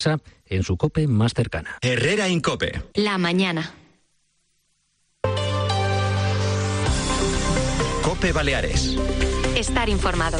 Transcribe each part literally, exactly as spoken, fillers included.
en su COPE más cercana. Herrera Incope. La mañana. COPE Baleares. Estar informado.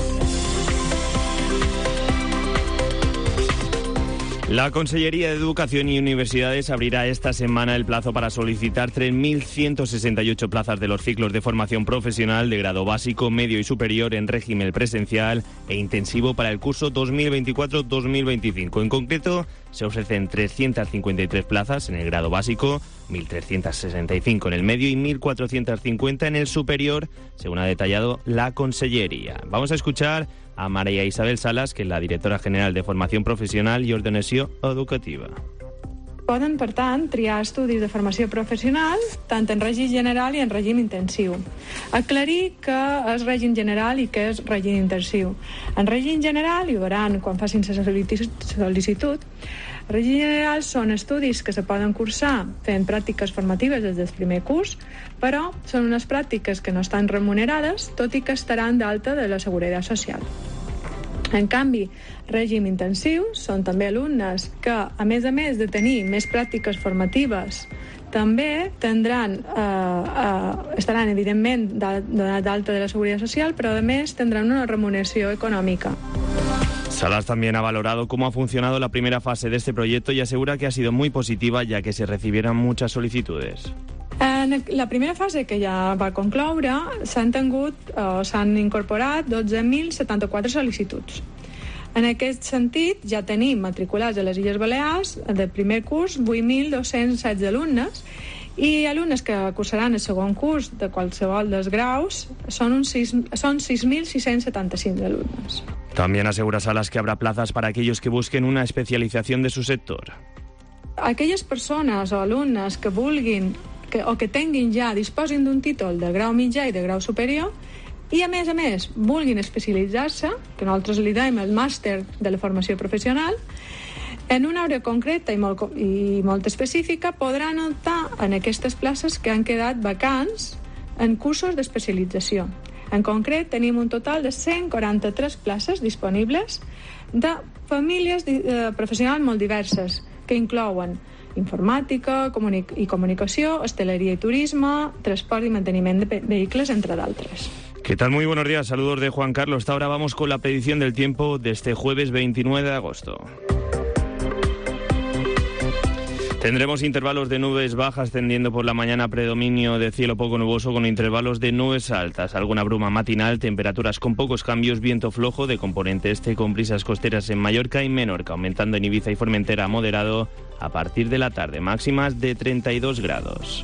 La Consellería de Educación y Universidades abrirá esta semana el plazo para solicitar tres mil ciento sesenta y ocho plazas de los ciclos de formación profesional de grado básico, medio y superior en régimen presencial e intensivo para el curso dos mil veinticuatro dos mil veinticinco. En concreto, se ofrecen trescientas cincuenta y tres plazas en el grado básico, mil trescientas sesenta y cinco en el medio y mil cuatrocientas cincuenta en el superior, según ha detallado la Consellería. Vamos a escuchar a María Isabel Salas, que és la directora general de Formació Professional i Ordenació Educativa. Poden, per tant, triar estudis de formació professional tant en règim general i en règim intensiu. Aclarir què és règim general i què és règim intensiu. En règim general, i ho veuran quan facin la sol·licitud, en règim general són estudis que se poden cursar fent pràctiques formatives des del primer curs, però són unes pràctiques que no estan remunerades, tot i que estaran d'alta de la Seguretat Social. En canvi, règim intensiu són també alumnes que, a més a més de tenir més pràctiques formatives, també tindran, eh, eh, estaran evidentment donats d'alta de la Seguridad Social, pero además tendrán una remuneración económica. Salas también ha valorado cómo ha funcionado la primera fase de este proyecto y asegura que ha sido muy positiva, ya que se recibieron muchas solicitudes. En la primera fase, que ja va concloure, s'han tingut o s'han incorporat dotze mil setanta-quatre sol·licituds. En aquest sentit, ja tenim matriculats a les Illes Balears del primer curs vuit mil dos-cents setze alumnes i alumnes que cursaran el segon curs de qualsevol dels graus són, uns sis, són sis mil sis-cents setanta-cinc alumnes. También asegura Salas que habrá plazas para aquellos que busquen una especialización de su sector. Aquelles persones o alumnes que vulguin que, o que tinguin ja, disposin d'un títol de grau mitjà i de grau superior i, a més a més, vulguin especialitzar-se, que nosaltres li dèiem el màster de la formació professional, en una hora concreta i molt, i molt específica podran optar en aquestes places que han quedat vacants en cursos d'especialització. En concret, tenim un total de cent quaranta-tres places disponibles de famílies de, professionals molt diverses, que inclouen informàtica comunic- i comunicació, hosteleria i turisme, transport i manteniment de vehicles, entre d'altres. ¿Qué tal? Muy buenos días, saludos de Juan Carlos. Hasta ahora vamos con la predicción del tiempo de este jueves veintinueve de agosto. Tendremos intervalos de nubes bajas tendiendo por la mañana, predominio de cielo poco nuboso con intervalos de nubes altas, alguna bruma matinal, temperaturas con pocos cambios, viento flojo de componente este con brisas costeras en Mallorca y Menorca, aumentando en Ibiza y Formentera moderado a partir de la tarde, máximas de treinta y dos grados.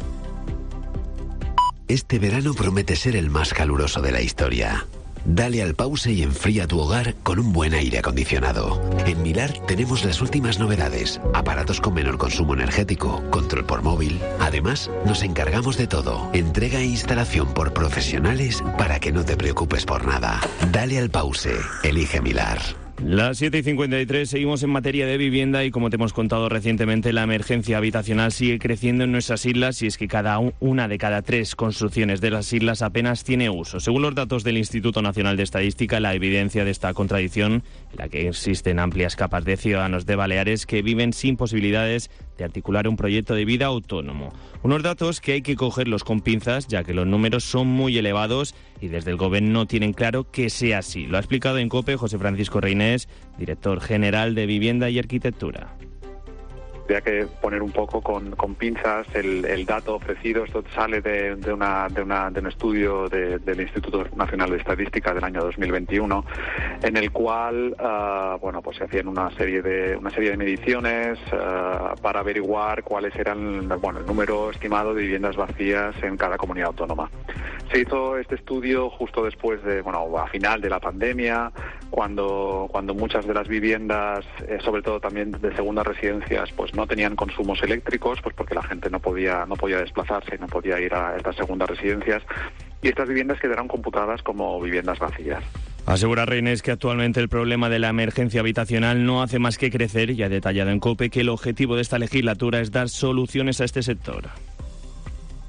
Este verano promete ser el más caluroso de la historia. Dale al pause y enfría tu hogar con un buen aire acondicionado. En Milar tenemos las últimas novedades, aparatos con menor consumo energético, control por móvil. Además, nos encargamos de todo, entrega e instalación por profesionales para que no te preocupes por nada. Dale al pause, elige Milar. Las siete y cincuenta y tres, seguimos en materia de vivienda y como te hemos contado recientemente, la emergencia habitacional sigue creciendo en nuestras islas y es que cada una de cada tres construcciones de las islas apenas tiene uso. Según los datos del Instituto Nacional de Estadística, la evidencia de esta contradicción, en la que existen amplias capas de ciudadanos de Baleares que viven sin posibilidades de articular un proyecto de vida autónomo. Unos datos que hay que cogerlos con pinzas, ya que los números son muy elevados y desde el Gobierno no tienen claro que sea así. Lo ha explicado en COPE José Francisco Reinés, director general de Vivienda y Arquitectura. Habría que poner un poco con, con pinzas el, el dato ofrecido. Esto sale de, de, una, de, una, de un estudio de, del Instituto Nacional de Estadística del año dos mil veintiuno, en el cual uh, bueno, pues se hacían una serie de, una serie de mediciones uh, para averiguar cuáles eran bueno, el número estimado de viviendas vacías en cada comunidad autónoma. Se hizo este estudio justo después de, bueno, a final de la pandemia, cuando, cuando muchas de las viviendas, eh, sobre todo también de segundas residencias, pues no tenían consumos eléctricos, pues porque la gente no podía, no podía desplazarse, no podía ir a estas segundas residencias, y estas viviendas quedaron computadas como viviendas vacías. Asegura Reinés que actualmente el problema de la emergencia habitacional no hace más que crecer y ha detallado en COPE que el objetivo de esta legislatura es dar soluciones a este sector.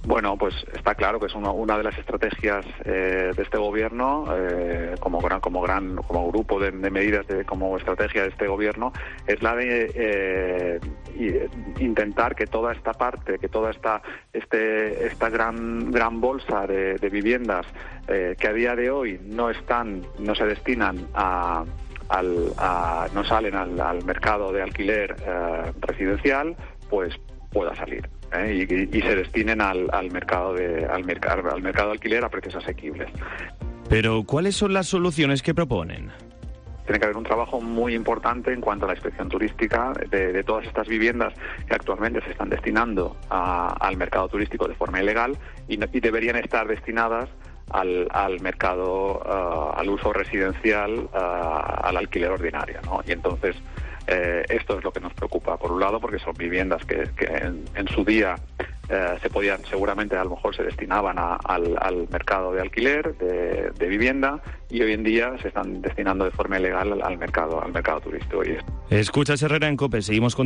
Bueno, pues está claro que es una, una de las estrategias eh, de este gobierno, eh, como gran, como gran, como grupo de, de medidas, de, como estrategia de este gobierno, es la de eh, intentar que toda esta parte, que toda esta este esta gran gran bolsa de, de viviendas eh, que a día de hoy no están, no se destinan a Al, a, no salen al, al mercado de alquiler eh, residencial, pues pueda salir ¿eh? y, y se destinen al, al mercado de al, merc- al mercado de alquiler a precios asequibles. Pero ¿cuáles son las soluciones que proponen? Tiene que haber un trabajo muy importante en cuanto a la inspección turística de, de todas estas viviendas que actualmente se están destinando a, al mercado turístico de forma ilegal y, no, y deberían estar destinadas Al, al mercado, uh, al uso residencial, uh, al alquiler ordinario, ¿no? Y entonces eh, esto es lo que nos preocupa, por un lado, porque son viviendas que, que en, en su día eh, se podían, seguramente a lo mejor se destinaban a, al, al mercado de alquiler, de, de vivienda, y hoy en día se están destinando de forma ilegal al, al mercado, al mercado turístico. Y Escuchas Herrera en COPE, seguimos con